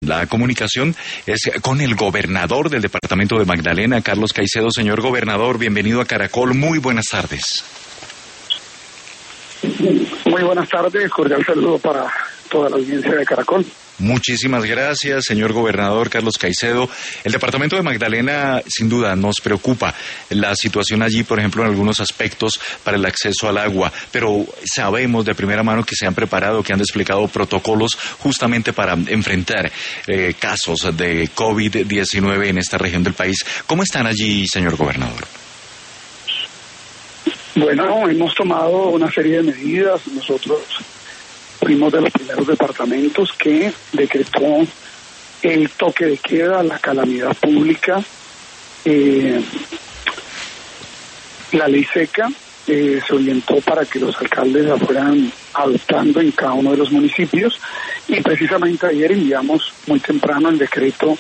La comunicación es con el gobernador del departamento de Magdalena, Carlos Caicedo. Señor gobernador, bienvenido a Caracol. Muy buenas tardes. Muy buenas tardes, cordial saludo para toda la audiencia de Caracol. Muchísimas gracias, señor gobernador Carlos Caicedo. El departamento de Magdalena, sin duda, nos preocupa la situación allí, por ejemplo, en algunos aspectos para el acceso al agua, pero sabemos de primera mano que se han preparado, que han desplegado protocolos justamente para enfrentar casos de COVID-19 en esta región del país. ¿Cómo están allí, señor gobernador? Bueno, hemos tomado una serie de medidas. Nosotros fuimos de los primeros departamentos que decretó el toque de queda, la calamidad pública, la ley seca. Se orientó para que los alcaldes la fueran adoptando en cada uno de los municipios, y precisamente ayer enviamos muy temprano el decreto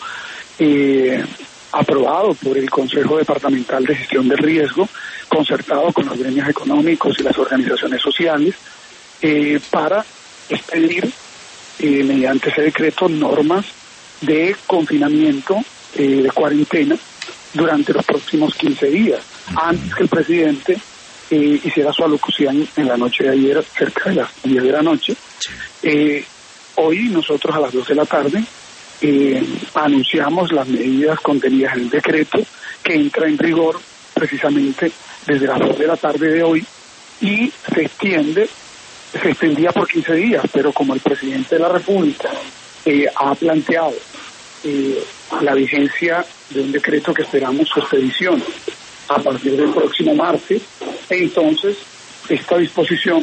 aprobado por el Consejo Departamental de Gestión del Riesgo, concertado con los gremios económicos y las organizaciones sociales, para expedir mediante ese decreto normas de confinamiento, de cuarentena, durante los próximos 15 días, antes que el presidente hiciera su alocución en la noche de ayer, cerca de las 10 de la noche. Hoy nosotros a las 2 de la tarde anunciamos las medidas contenidas en el decreto, que entra en rigor precisamente desde las 2 de la tarde de hoy, y se extendía por 15 días, pero como el presidente de la República ha planteado la vigencia de un decreto que esperamos su expedición a partir del próximo martes, entonces esta disposición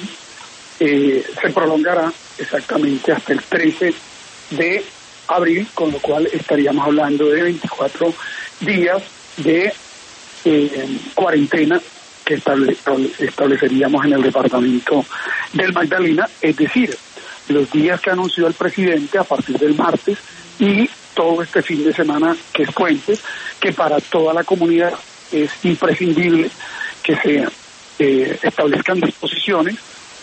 se prolongará exactamente hasta el 13 de abril, con lo cual estaríamos hablando de 24 días de cuarentena que estableceríamos en el departamento del Magdalena, es decir, los días que anunció el presidente a partir del martes y todo este fin de semana que es puente, que para toda la comunidad es imprescindible que se establezcan disposiciones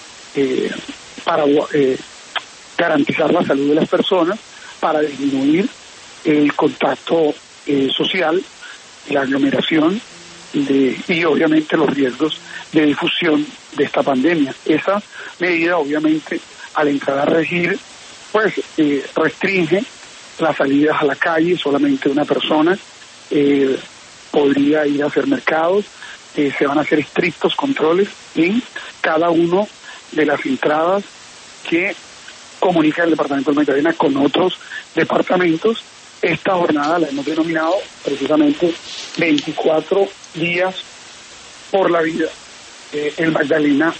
para garantizar la salud de las personas, para disminuir el contacto social, la aglomeración y obviamente los riesgos de difusión de esta pandemia. Esa medida obviamente, al entrar a regir, pues restringe las salidas a la calle. Solamente una persona podría ir a hacer mercados. Se van a hacer estrictos controles en cada uno de las entradas que comunica el departamento de Magdalena con otros departamentos. Esta jornada la hemos denominado precisamente 24 días por la vida. En el Magdalena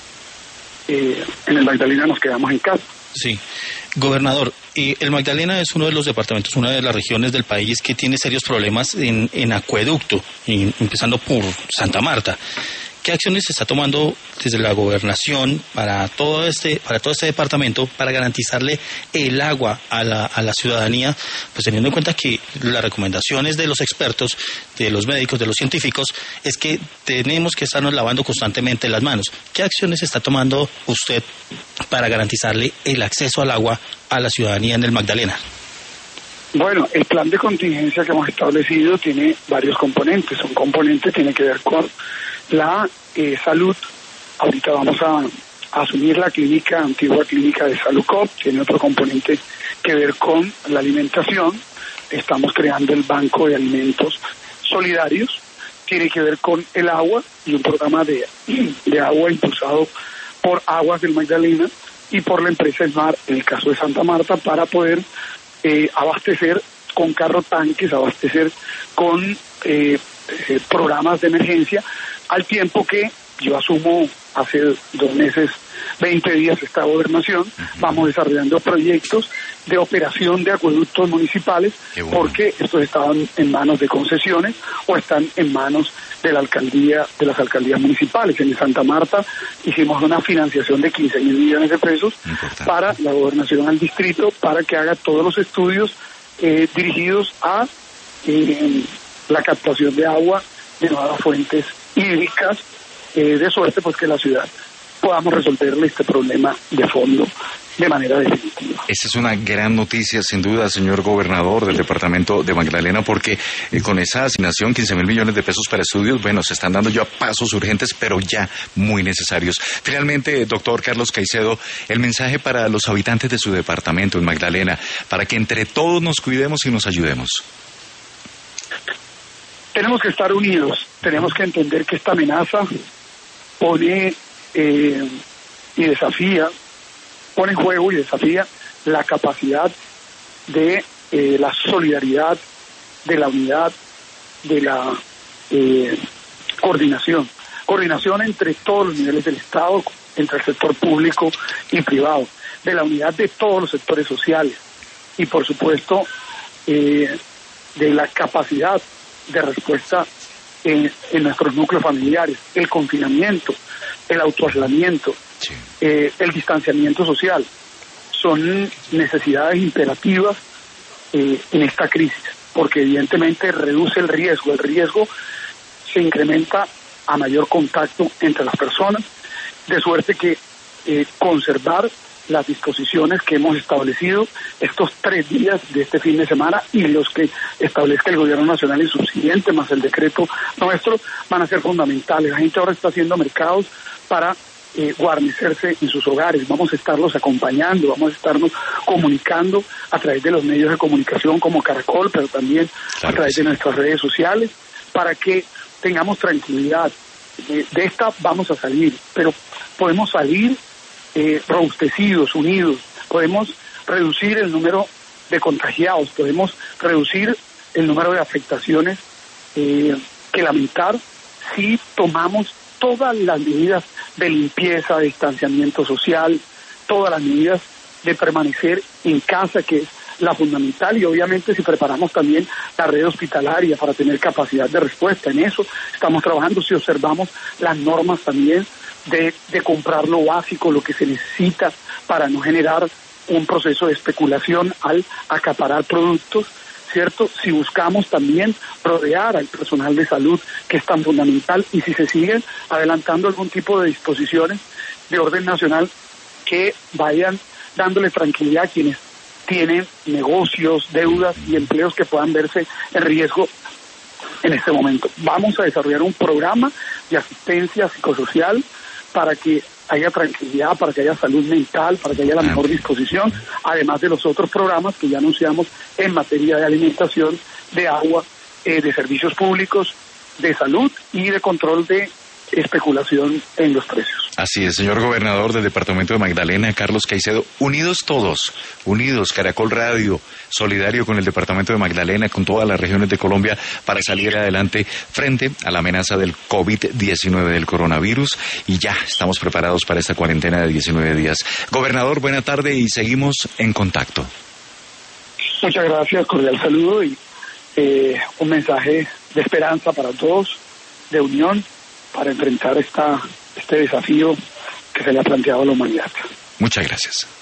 nos quedamos en casa. Sí, gobernador, el Magdalena es uno de los departamentos, una de las regiones del país que tiene serios problemas en acueducto, empezando por Santa Marta. ¿Qué acciones se está tomando desde la gobernación para todo este departamento para garantizarle el agua a la ciudadanía, pues teniendo en cuenta que las recomendaciones de los expertos, de los médicos, de los científicos, es que tenemos que estarnos lavando constantemente las manos? ¿Qué acciones está tomando usted para garantizarle el acceso al agua a la ciudadanía en el Magdalena? Bueno, el plan de contingencia que hemos establecido tiene varios componentes. Un componente tiene que ver con la salud. Ahorita vamos a asumir la antigua clínica de Salucop. Tiene otro componente que ver con la alimentación. Estamos creando el banco de alimentos solidarios. Tiene que ver con el agua y un programa de agua impulsado por Aguas del Magdalena y por la empresa ESMAR, en el caso de Santa Marta, para poder abastecer con carro tanques, abastecer con programas de emergencia, al tiempo que yo asumo hace 2 meses, 20 días esta gobernación. Vamos desarrollando proyectos de operación de acueductos municipales, bueno, porque estos estaban en manos de concesiones o están en manos de la alcaldía, de las alcaldías municipales. En Santa Marta hicimos una financiación de 15.000 millones de pesos para la gobernación al distrito, para que haga todos los estudios dirigidos a la captación de agua de nuevas fuentes hídricas, de suerte pues que la ciudad podamos resolverle este problema de fondo de manera definitiva. Esa es una gran noticia, sin duda, señor gobernador del departamento de Magdalena, porque con esa asignación, 15.000 millones de pesos para estudios, bueno, se están dando ya pasos urgentes, pero ya muy necesarios. Finalmente, doctor Carlos Caicedo, el mensaje para los habitantes de su departamento en Magdalena, para que entre todos nos cuidemos y nos ayudemos. Tenemos que estar unidos, tenemos que entender que esta amenaza pone y desafía, pone en juego y desafía la capacidad de la solidaridad, de la unidad, de la coordinación entre todos los niveles del Estado, entre el sector público y privado, de la unidad de todos los sectores sociales y por supuesto de la capacidad de respuesta en nuestros núcleos familiares, el confinamiento, el autoaislamiento, sí, el distanciamiento social, son necesidades imperativas en esta crisis, porque evidentemente reduce el riesgo se incrementa a mayor contacto entre las personas, de suerte que conservar las disposiciones que hemos establecido estos 3 días de este fin de semana y los que establezca el gobierno nacional y subsiguiente, más el decreto nuestro, van a ser fundamentales. La gente ahora está haciendo mercados para guarnecerse en sus hogares, vamos a estarlos acompañando, vamos a estarnos comunicando a través de los medios de comunicación como Caracol, pero también a través de nuestras redes sociales, para que tengamos tranquilidad. De esta vamos a salir, pero podemos salir robustecidos, unidos, podemos reducir el número de contagiados, podemos reducir el número de afectaciones que lamentar si tomamos todas las medidas de limpieza, de distanciamiento social, todas las medidas de permanecer en casa, que es la fundamental, y obviamente si preparamos también la red hospitalaria para tener capacidad de respuesta. En eso estamos trabajando, si observamos las normas también de comprar lo básico, lo que se necesita para no generar un proceso de especulación al acaparar productos, ¿cierto? Si buscamos también rodear al personal de salud, que es tan fundamental, y si se siguen adelantando algún tipo de disposiciones de orden nacional que vayan dándole tranquilidad a quienes tienen negocios, deudas y empleos que puedan verse en riesgo en este momento. Vamos a desarrollar un programa de asistencia psicosocial para que haya tranquilidad, para que haya salud mental, para que haya la mejor disposición, además de los otros programas que ya anunciamos en materia de alimentación, de agua, de servicios públicos, de salud y de control de especulación en los precios. Así es, señor gobernador del departamento de Magdalena, Carlos Caicedo, unidos todos, unidos, Caracol Radio, solidario con el departamento de Magdalena, con todas las regiones de Colombia, para salir adelante frente a la amenaza del COVID-19, del coronavirus, y ya estamos preparados para esta cuarentena de 19 días. Gobernador, buena tarde y seguimos en contacto. Muchas gracias, cordial saludo y un mensaje de esperanza para todos, de unión, para enfrentar este desafío que se le ha planteado a la humanidad. Muchas gracias.